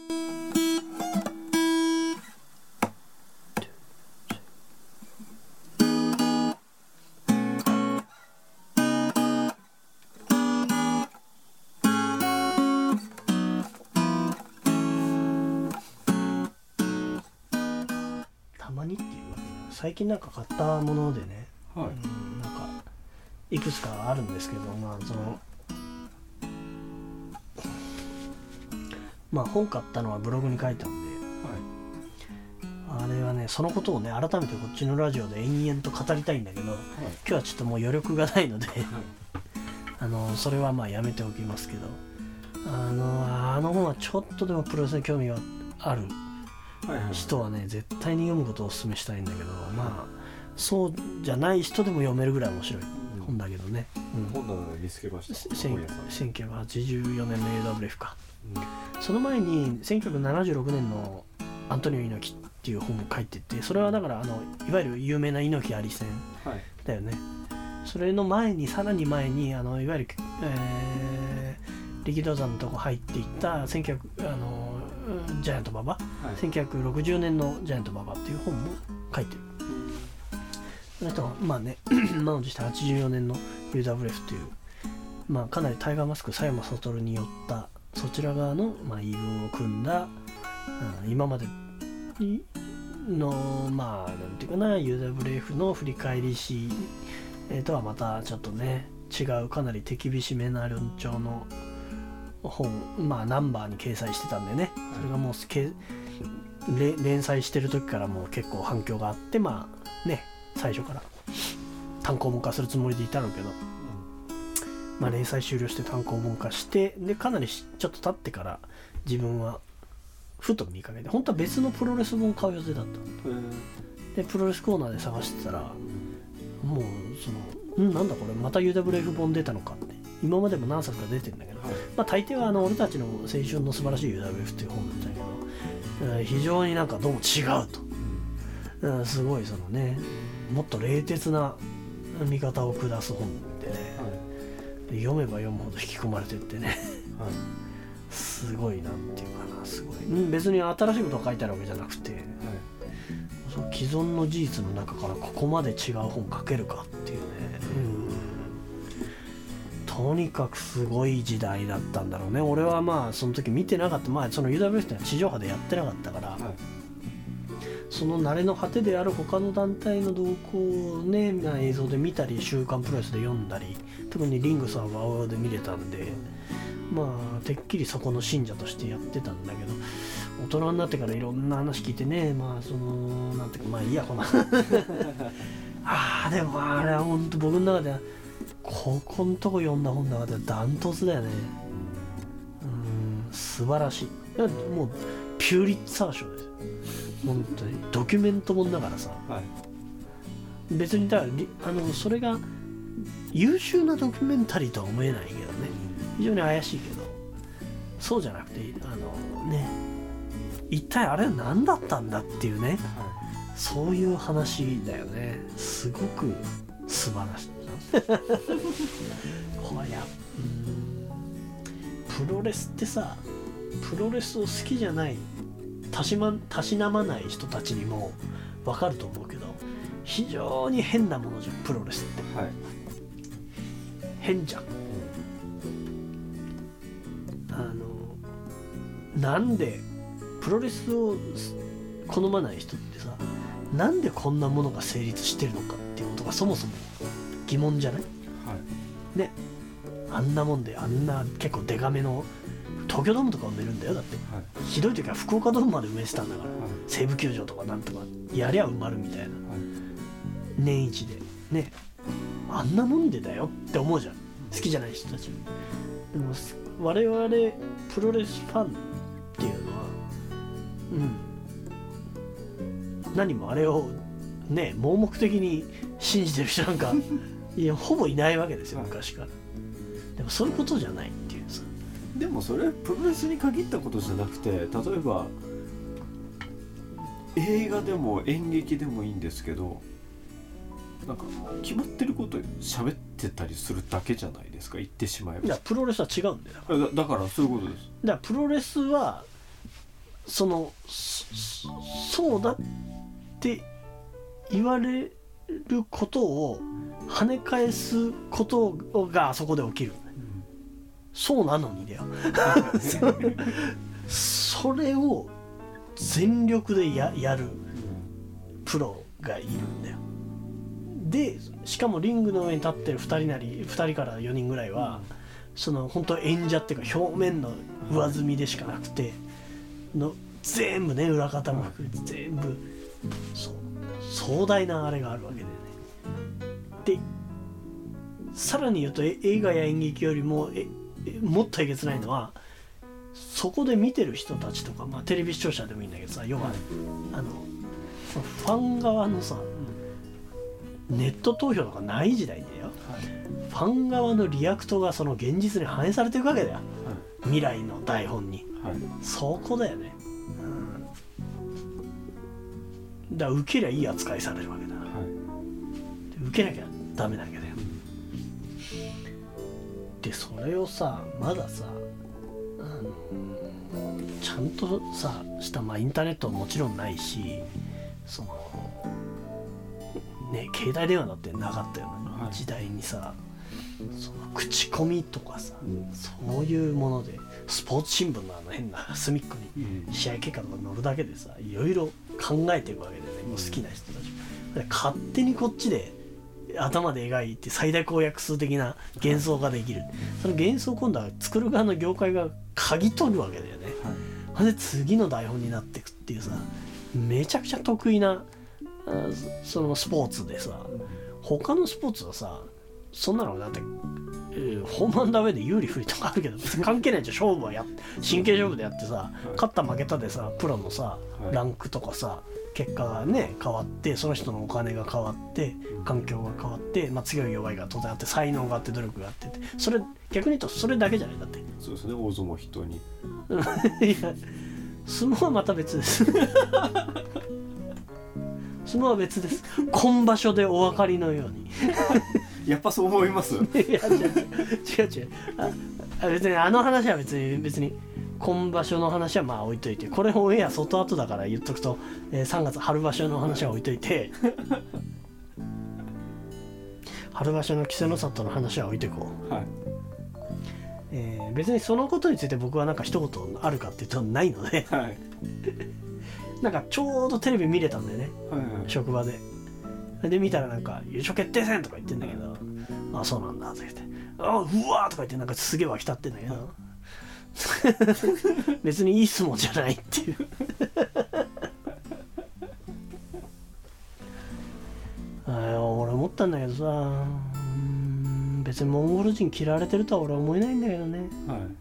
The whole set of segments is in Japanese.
たまにっていうわけで最近なんか買ったものでね、 はい、 なんかいくつかあるんですけど、まあ本買ったのはブログに書いたんで、あれはねそのことをね改めてこっちのラジオで延々と語りたいんだけど、今日はちょっともう余力がないのでそれはまあやめておきますけど、あの本はちょっとでもプロレスに興味がある人はね絶対に読むことをお勧めしたいんだけど、まあそうじゃない人でも読めるぐらい面白い本だけどね、 本棚で見つけました。 1984年の UWF か、その前に1976年のアントニオ猪木っていう本を書いてて、それはだからいわゆる有名な猪木アリ戦だよね、それの前にさらに前にいわゆる、力道山のとこ入っていったジャイアント馬場、1960年のジャイアント馬場っていう本も書いてる。あとまあね満を持して84年の UWF という、まあ、かなりタイガーマスク佐山悟によったそちら側の、まあ、言い分を組んだ、今までのまあなんていうかな UWF の振り返り史、とはまたちょっとね違うかなり手厳しめな論調の本、まあナンバーに掲載してたんでね、それがもう連載してる時からもう結構反響があって、まあね最初から単行本化するつもりでいたろうけど、まあ連載終了して単行本化して、でかなりちょっと経ってから自分はふと見かけて、本当は別のプロレス本買う予定だった。でプロレスコーナーで探してたら、もうなんだこれまた UWF 本出たのかって、今までも何冊か出てるんだけど、まあ大抵は俺たちの青春の素晴らしい UWF っていう本だったけど、非常になんかどうも違うと、すごいそのねもっと冷徹な見方を下す本でね、で読めば読むほど引き込まれてってね、すごいなんていうかな、すごい、別に新しいことが書いてあるわけじゃなくて、その既存の事実の中からここまで違う本書けるかっていうね、とにかくすごい時代だったんだろうね。俺はまあその時見てなかった、まあその UWF ってのは地上波でやってなかったから、その慣れの果てである他の団体の動向をね、まあ、映像で見たり週刊プロレスで読んだり、特にリングさんは青で見れたんで、まあてっきりそこの信者としてやってたんだけど、大人になってからいろんな話聞いてね、まあそのなんていうか、まあいいやこのでもあれは本当僕の中ではここのとこ読んだ本の中ではダントツだよね。素晴らしい。もうピューリッツァー賞ですよ本当に。ドキュメント本だからさ、別にだからそれが優秀なドキュメンタリーとは思えないけどね、非常に怪しいけど、そうじゃなくてね、一体あれは何だったんだっていうね、そういう話だよね。すごく素晴らしいプロレスってさ、プロレスを好きじゃないたしなまない人たちにも分かると思うけど、非常に変なものじゃんプロレスって、変じゃん。なんでプロレスを好まない人ってさ、なんでこんなものが成立してるのかっていうことがそもそも疑問じゃない？ね、あんなもんで、あんな結構デカめの東京ドームとか埋めるんだよ、だって、ひどい時は福岡ドームまで埋めてたんだから、西武球場とかなんとかやりゃ埋まるみたいな、年一でね、あんなもんでだよって思うじゃん、好きじゃない人たち。でも我々プロレスファンっていうのは、何もあれをね盲目的に信じてる人なんかいやほぼいないわけですよ、昔から。でもそういうことじゃないっていうさ。 でもそれはプロレスに限ったことじゃなくて、例えば映画でも演劇でもいいんですけど、なんか決まってること喋ってたりするだけじゃないですか、言ってしまえば。 いやプロレスは違うんだよ。 だからそういうことです。 だからプロレスはそうだって言われることを跳ね返すことがあそこで起きる、そうなのにだよそれを全力で やるプロがいるんだよ。でしかもリングの上に立ってる2人から4人ぐらいは本当演者っていうか表面の上積みでしかなくて全部ね裏方も含めて全部壮大なあれがあるわけだよね。でさらに言うと映画や演劇よりももっとえげつないのはそこで見てる人たちとか、テレビ視聴者でもいいんだけどさ、要はファン側のさネット投票とかない時代だよ、ファン側のリアクトがその現実に反映されていくわけだよ、未来の台本に、そこだよね、だから受けりゃいい扱いされるわけだ、で受けなきゃダメなわけだよ。でそれをさまださちゃんとさした、インターネットももちろんないし携帯電話だってなかったような時代にさ、口コミとかさ、そういうものでスポーツ新聞の変な隅っこに試合結果とか載るだけでさ、いろいろ考えていくわけでね、もう好きな人たち勝手にこっちで頭で描いて最大公約数的な幻想ができる、その幻想を今度は作る側の業界が嗅ぎ取るわけだよね、で次の台本になっていくっていうさ、めちゃくちゃ得意なそのスポーツでさ、他のスポーツはさそんなのだってホームアンダーウェイで有利不利とかあるけど別に関係ないじゃん。勝負は真剣勝負でやってさ、勝った負けたでさプロのさランクとかさ結果がね変わって、その人のお金が変わって環境が変わって、強い弱いが当然あって、才能があって努力があってって、それ逆に言うとそれだけじゃないだって。 そうですね、大相撲人にいや相撲はまた別です相撲は別です。今場所でお分かりのようにやっぱそう思います。いや違う別に話は別に今場所の話は置いといて、これオンエア外後だから言っとくと、3月春場所の話は置いといて春場所の稀勢の里の話は置いといこう、別にそのことについて僕はなんか一言あるかっていうとないので、なんかちょうどテレビ見れたんだよね、職場で見たらなんか優勝決定戦とか言ってんだけど、あそうなんだとか言って、うわーとか言ってなんかすげえ沸き立ってんだけど別にいい相撲じゃないっていう俺思ったんだけどさ、別にモンゴル人嫌われてるとは俺は思えないんだけどね、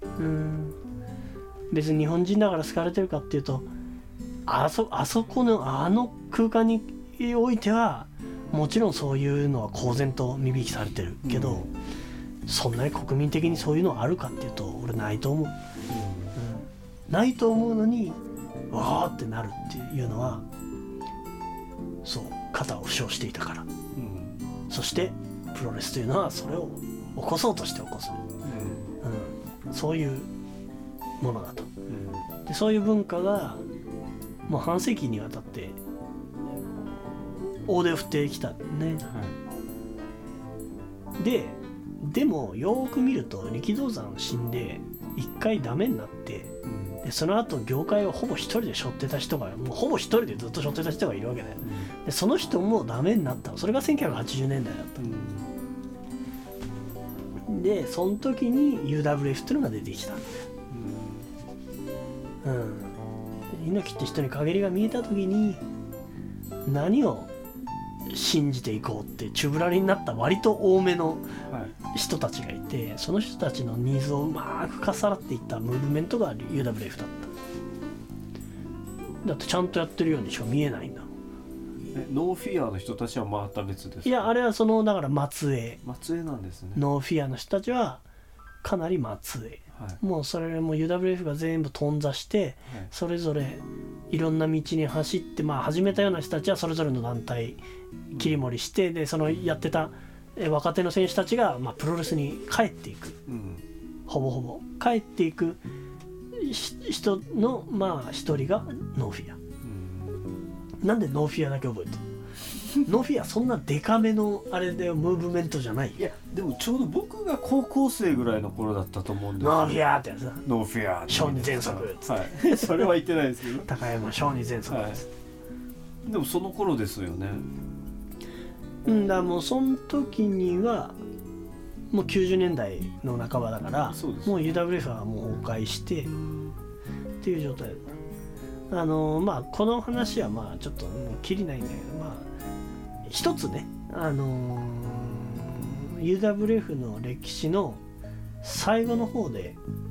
別に日本人だから好かれてるかっていうと、あそこの空間においてはもちろんそういうのは公然と見引きされてるけど、そんなに国民的にそういうのあるかっていうと俺ないと思う、ないと思うのにわーってなるっていうのはそう肩を負傷していたから、そしてプロレスというのはそれを起こそうとして起こす、そういうものだと、でそういう文化がもう半世紀にわたって大手を振ってきたね、でもよーく見ると力道山死んで一回ダメになって、でその後業界をほぼ一人で背負ってた人が、もうほぼ一人でずっと背負ってた人がいるわけだよ、でその人もダメになったの、それが1980年代だった、でその時に UWF っていうのが出てきたんだよ、猪木って人に陰りが見えた時に何を信じていこうって宙ぶらりんになった割と多めの人たちがいて、その人たちのニーズをうまくかさらっていったムーブメントが UWF だった。だってちゃんとやってるようにしか見えないんだもん。 ノーフィアの人たちはまた別ですか？ いやあれはだから末裔なんですね。 ノーフィアの人たちはかなり末裔、もうそれも UWF が全部頓挫して、それぞれいろんな道に走って、始めたような人たちはそれぞれの団体切り盛りして、でそのやってた若手の選手たちが、プロレスに帰っていく、ほぼほぼ帰っていく人のまあ一人がノーフィア。なんでノーフィアだけ覚えてるノーフィアそんなデカめのあれでムーブメントじゃない。 いやでもちょうど僕が高校生ぐらいの頃だったと思うんですよ。 ノーフィアってやつだ。 ノーフィア小児喘息、 はい、それは言ってないですけど高山小児喘息、 はい、でもその頃ですよね。 だからもうその時にはもう90年代の半ばだから、 そうです、 もう UWF はもう崩壊してっていう状態だ。まあこの話はまあちょっともうきりないんだけど、まあ一つね、UWF の歴史の最後の方で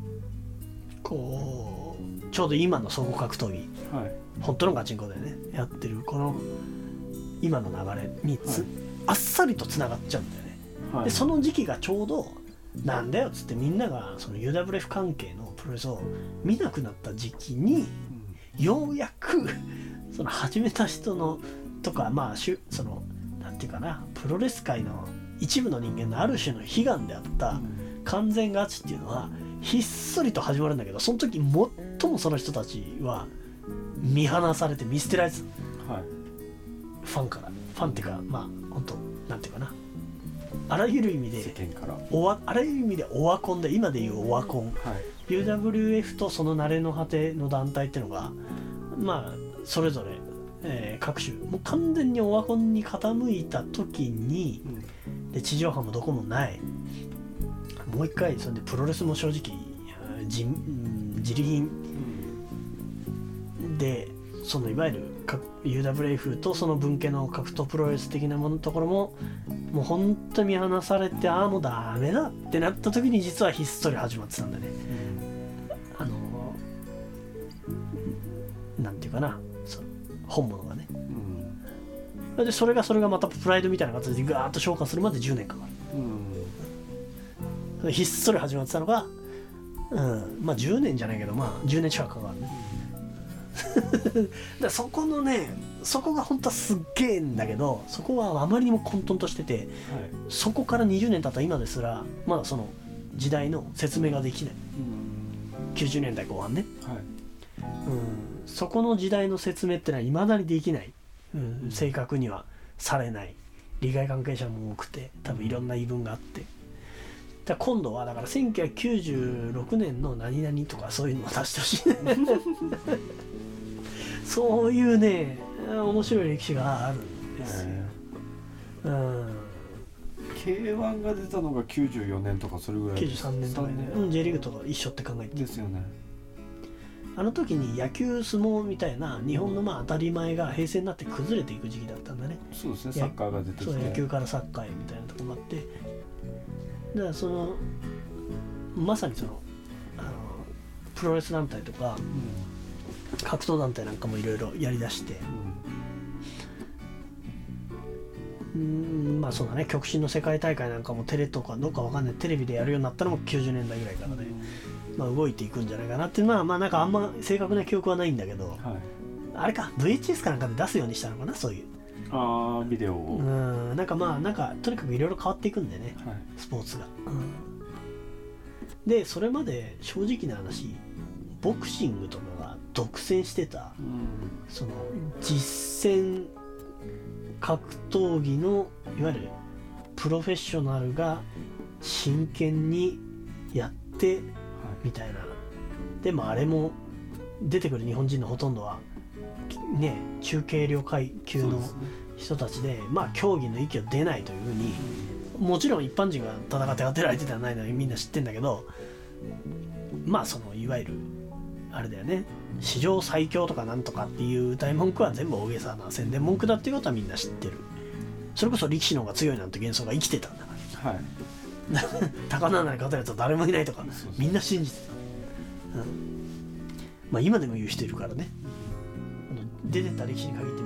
こうちょうど今の総合格闘技、 はい、 本当のガチンコでねやってるこの今の流れにあっさりとつながっちゃうんだよね、はい、でその時期がちょうどなんだよっつってみんながその UWF 関係のプロレスを見なくなった時期に、ようやくその始めた人のとかまあそのなんていうかな、プロレス界の一部の人間のある種の悲願であった完全ガチっていうのはひっそりと始まるんだけど、その時最もその人たちは見放されて見捨てられてた、はい、ファンから、ファンっていうかまあ本当なんていうかな、あらゆる意味で世間からあらゆる意味でオワコンで、今でいうオワコン、はい、UWF とその慣れの果ての団体っていうのがまあそれぞれ、各種もう完全にオワコンに傾いた時に、で地上波もどこもない、もう一回それでプロレスも正直自利品で、そのいわゆるUWF とその分家の格闘プロレス的なものところももう本当に見放されて、ああもうダメだってなった時に実はひっそり始まってたんだね、なんていうかな、その本物がね、でそれがまたプライドみたいな形でガーッと消化するまで10年かかる、ひっそり始まってたのが、まあ10年じゃないけどまあ10年近くかかるねだそこのね、そこが本当はすっげえんだけど、そこはあまりにも混沌としてて、はい、そこから20年経った今ですらまだその時代の説明ができない、90年代後半ね、はい、そこの時代の説明ってのは未だにできない、正確にはされない、利害関係者も多くて多分いろんな言い分があって、だ今度はだから1996年の何々とかそういうのを出してほしいねそういうね面白い歴史があるんですよ、 K1 が出たのが94年とかそれぐらい 93年とかね、J リーグと一緒って考えてですよね。 あの時に野球相撲みたいな日本のまあ当たり前が平成になって崩れていく時期だったんだね。 そうですね、サッカーが出てきて、 そう野球からサッカーへみたいなところもあって、だからそのまさにそのプロレス団体とか、格闘団体なんかもいろいろやりだして、まあそうだね、極真の世界大会なんかもテレとかどうかわかんないテレビでやるようになったのも90年代ぐらいからで、まあ動いていくんじゃないかなって、まあなんかあんま正確な記憶はないんだけど、はい、あれか VHS かなんかで出すようにしたのかな、そういうビデオを、 なんかまあなんかとにかくいろいろ変わっていくんでね、はい、スポーツが、でそれまで正直な話ボクシングとかが独占してた、その実戦格闘技のいわゆるプロフェッショナルが真剣にやってみたいな、でもあれも出てくる日本人のほとんどはね中軽量階級の人たちで、まあ競技の域を出ないというふうに、もちろん一般人が戦って当てられてではないのにみんな知ってんだけど、まあそのいわゆるあれだよね、史上最強とかなんとかっていう歌い文句は全部大げさな宣伝文句だっていうことはみんな知ってる。それこそ力士の方が強いなんて幻想が生きてたんだから、はい、高輪に勝てると誰もいないとかみんな信じてた、まあ今でも言う人いるからね、出てた力士に限って